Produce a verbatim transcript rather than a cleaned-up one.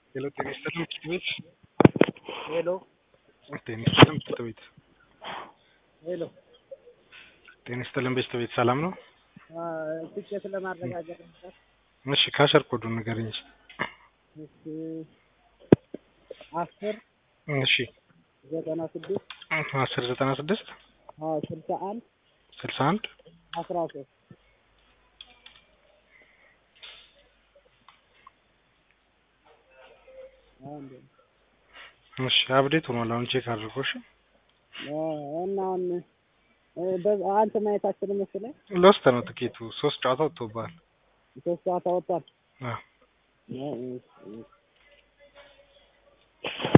ሄሎ ጤና ይስጥልኝ ትምህርት ቤት ሄሎ ጤና ይስጥልኝ ትምህርት ቤት ሄሎ ጤና ይስጥልኝ ቤት ቤት ሰላም ነው? ትኬት ለማረጋገጥ ነበር። እሺ ካሸር ኮዱን ንገረኝ። እሺ አስር እሺ ዘጠና ስድስት አስር ዘጠና ስድስት አዎ ስልሳ አንድ ስልሳ አንድ አስራ ሶስት አንድ እሺ አፕዴት ሆኗል። አሁን ቼክ አድርጎ እሺ እና አሁን አንተ ማየት አትችልም መሰለኝ። ሎስት ነው ትኬቱ ሶስት ጨዋታ ወጥቶብሃል። ሶስት ጨዋታ ወጥቷል። አዎ